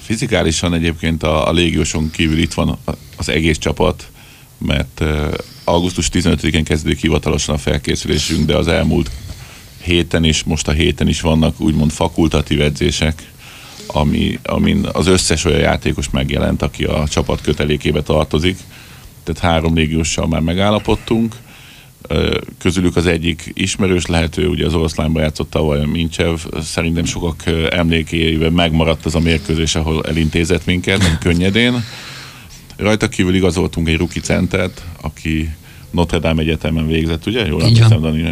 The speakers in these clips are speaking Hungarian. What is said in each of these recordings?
Fizikálisan egyébként a légióson kívül itt van az egész csapat, mert augusztus 15-én kezdődik hivatalosan a felkészülésünk, de az elmúlt héten és most a héten is vannak úgymond fakultatív edzések, amin az összes olyan játékos megjelent, aki a csapat kötelékébe tartozik. Tehát 3 légióssal már megállapodtunk. Közülük az egyik ismerős lehető, ugye az oroszlánban játszott tavaly Mincsev, szerintem sokak emlékéjében megmaradt az a mérkőzés, ahol elintézett minket, könnyedén. Rajta kívül igazoltunk egy rookie centert, aki Notre Dame Egyetemen végzett, ugye? Jól emlékszem, Dani,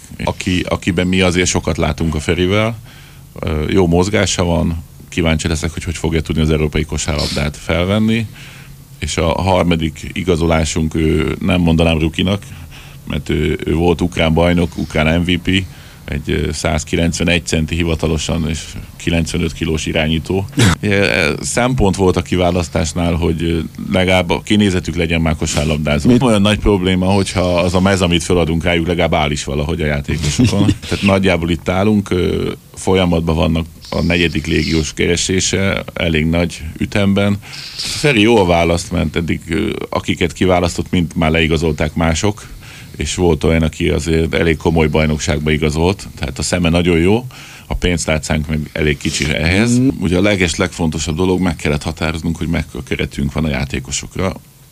akiben mi azért sokat látunk a Ferivel. Jó mozgása van, kíváncsi leszek, hogy fogja tudni az európai kosárlabdát felvenni. És a harmadik igazolásunk, ő nem mondanám rookie-nak, mert ő volt ukrán bajnok, ukrán MVP, egy 191 centi hivatalosan, és 95 kilós irányító. Szempont volt a kiválasztásnál, hogy legalább a kinézetük legyen már kosárlabdázó. Olyan nagy probléma, hogyha az a mez, amit feladunk rájuk, legalább áll is valahogy a játékosokon. Tehát nagyjából itt állunk, folyamatban vannak a 4. légiós keresése, elég nagy ütemben. Feri jól választ, mert eddig akiket kiválasztott, mind már leigazolták mások, és volt olyan, aki azért elég komoly bajnokságba igazolt, tehát a szeme nagyon jó, a pénztárcánk meg elég kicsi ehhez. Ugye a legfontosabb dolog, meg kellett határoznunk, hogy mekkora keretünk van a játékosokra.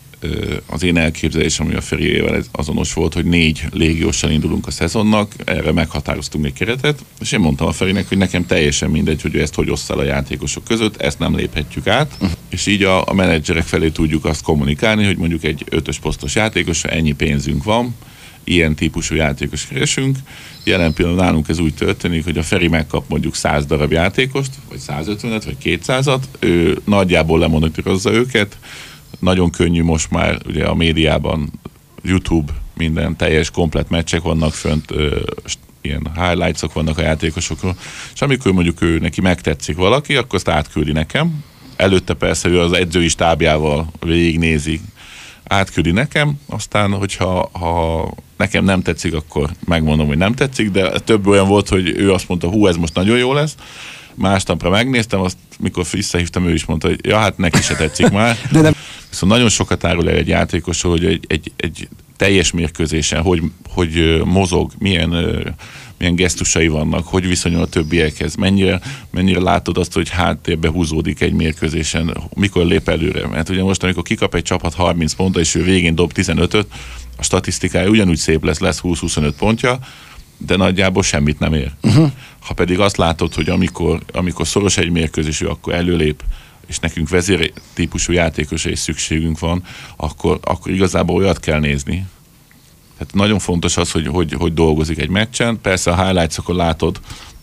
Az én elképzelésem, ami a Feriével azonos volt, hogy 4 légióssal indulunk a szezonnak, erre meghatároztunk egy keretet, és én mondtam a Ferinek, hogy nekem teljesen mindegy, hogy ezt hogy osszál a játékosok között, ezt nem léphetjük át, és így a menedzserek felé tudjuk azt kommunikálni, hogy mondjuk egy 5-ös posztos játékosra ennyi pénzünk van, ilyen típusú játékos keresünk. Jelen pillanatban nálunk ez úgy történik, hogy a Feri megkap mondjuk 100 darab játékost, vagy 150-et, vagy 200-at, ő nagyjából lemonitorozza őket. Nagyon könnyű most már ugye a médiában, YouTube, minden teljes, komplett meccsek vannak fönt, ilyen highlights-ok vannak a játékosokról, és amikor mondjuk neki megtetszik valaki, akkor azt átküldi nekem. Előtte persze ő az edzői stábjával végignézi, átküldi nekem, aztán, hogyha nekem nem tetszik, akkor megmondom, hogy nem tetszik, de több olyan volt, hogy ő azt mondta, ez most nagyon jó lesz, másnapra megnéztem, azt mikor visszahívtam, ő is mondta, hogy ja, hát neki se tetszik már. Viszont nagyon sokat árul el egy játékosról, hogy egy teljes mérkőzésen, hogy mozog, milyen gesztusai vannak, hogy viszonyul a többiekhez, mennyire látod azt, hogy háttérbe húzódik egy mérkőzésen, mikor lép előre. Mert ugye most, amikor kikap egy csapat 30 pontra, és ő végén dob 15-öt, a statisztikája ugyanúgy szép lesz 20-25 pontja, de nagyjából semmit nem ér. Ha pedig azt látod, hogy amikor szoros egy mérkőzés, ő akkor előlép, és nekünk vezér típusú játékosra is szükségünk van, akkor igazából olyat kell nézni. Tehát nagyon fontos az, hogy dolgozik egy meccsen. Persze a highlights-okon látod,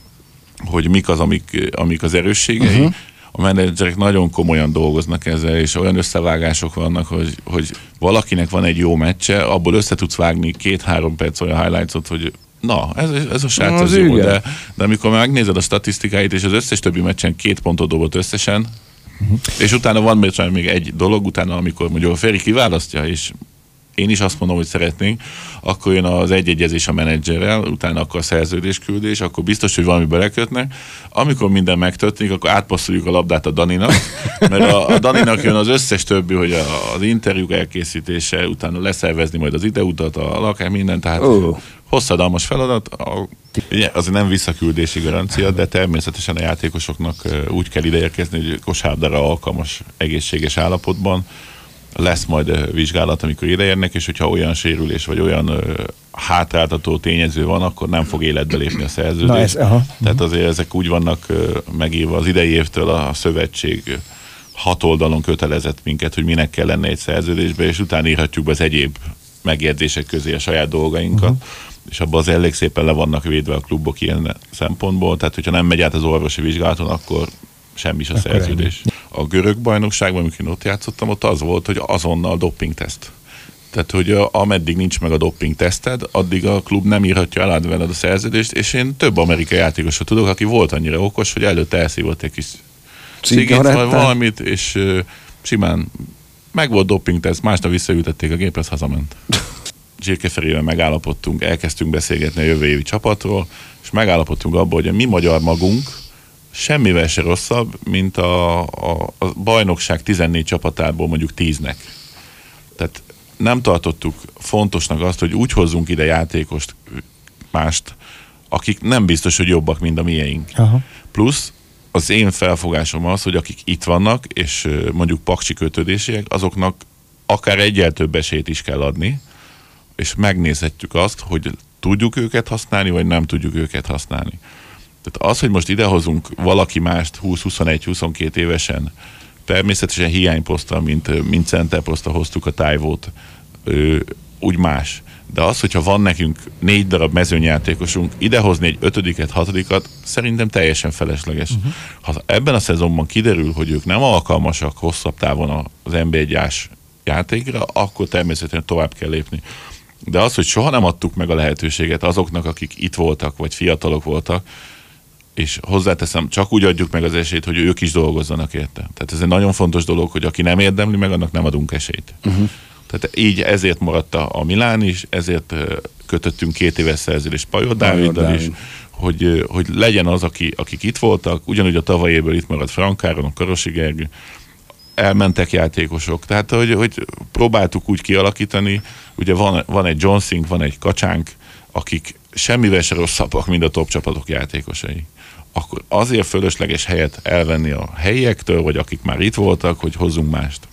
hogy mik az erősségei. A menedzserek nagyon komolyan dolgoznak ezzel, és olyan összevágások vannak, hogy valakinek van egy jó meccse, abból össze tudsz vágni 2-3 perc olyan highlights-ot, hogy na, ez a srác az jó, de amikor megnézed a statisztikáit, és az összes többi meccsen 2 pontot dobott összesen, és utána van még egy dolog, utána amikor mondjuk a Feri kiválasztja, és én is azt mondom, hogy szeretnénk, akkor jön az egyegyezés a menedzserrel, utána akkor a szerződésküldés, akkor biztos, hogy valami belekötnek. Amikor minden megtörténik, akkor átpasszoljuk a labdát a Daninak, mert a Daninak jön az összes többi, hogy az interjúk elkészítése, utána leszervezni majd az ideutat, a lakás, minden, tehát hosszadalmas feladat. Azért nem visszaküldési garancia, de természetesen a játékosoknak úgy kell ideérkezni, hogy kosárlabdára alkalmas, egészséges állapotban. Lesz majd vizsgálat, amikor ideérnek, és hogyha olyan sérülés, vagy olyan hátráltató tényező van, akkor nem fog életbe lépni a szerződés. Tehát azért ezek úgy vannak megírva az idei évtől a szövetség 6 oldalon kötelezett minket, hogy minek kell lenni egy szerződésbe, és utána írhatjuk be az egyéb megjegyzések közé a saját dolgainkat, és abban az elég szépen le vannak védve a klubok ilyen szempontból, tehát hogyha nem megy át az orvosi vizsgálaton, akkor semmi is a szerződés. A görög bajnokságban, amikor ott játszottam, ott az volt, hogy azonnal dopingteszt. Tehát, hogy ameddig nincs meg a dopingteszted, addig a klub nem írhatja alá veled a szerződést, és én több amerikai játékosra tudok, aki volt annyira okos, hogy előtte elszívott egy kis cigit, vagy valamit, és simán meg volt dopingteszt, másnap visszaültették a gépre, hazament. Zsirke Ferivel megállapodtunk, elkezdtünk beszélgetni a jövő évi csapatról, és megállapodtunk abban, hogy a mi magyar magunk semmivel se rosszabb, mint a bajnokság 14 csapatából mondjuk 10-nek. Tehát nem tartottuk fontosnak azt, hogy úgy hozzunk ide játékost, mást, akik nem biztos, hogy jobbak, mint a miénk. Aha. Plusz az én felfogásom az, hogy akik itt vannak, és mondjuk paksi kötődésiek, azoknak akár egyel több esélyt is kell adni, és megnézhetjük azt, hogy tudjuk őket használni, vagy nem tudjuk őket használni. Tehát az, hogy most idehozunk valaki mást 20-21-22 évesen, természetesen hiányposzttal, mint centerposzttal hoztuk a Tájvót, úgy más. De az, hogyha van nekünk 4 darab mezőnyjátékosunk, idehozni egy 5-et, 6-at, szerintem teljesen felesleges. Ha ebben a szezonban kiderül, hogy ők nem alkalmasak hosszabb távon az NB1-ás játékra, akkor természetesen tovább kell lépni. De az, hogy soha nem adtuk meg a lehetőséget azoknak, akik itt voltak, vagy fiatalok voltak, és hozzáteszem, csak úgy adjuk meg az esélyt, hogy ők is dolgozzanak érte. Tehát ez egy nagyon fontos dolog, hogy aki nem érdemli meg, annak nem adunk esélyt. Tehát így ezért maradt a Milán is, ezért kötöttünk 2 éves szerződést Pajor Dáviddal is, hogy legyen az, akik itt voltak, ugyanúgy a tavalyi évből itt maradt Frank Áron, a Karosi Gergő, elmentek játékosok, tehát hogy próbáltuk úgy kialakítani, ugye van egy John Sink, van egy Kacsánk, akik semmivel se rosszabbak, mint a top csapatok játékosai. Akkor azért fölösleges helyet elvenni a helyiektől, vagy akik már itt voltak, hogy hozzunk mást.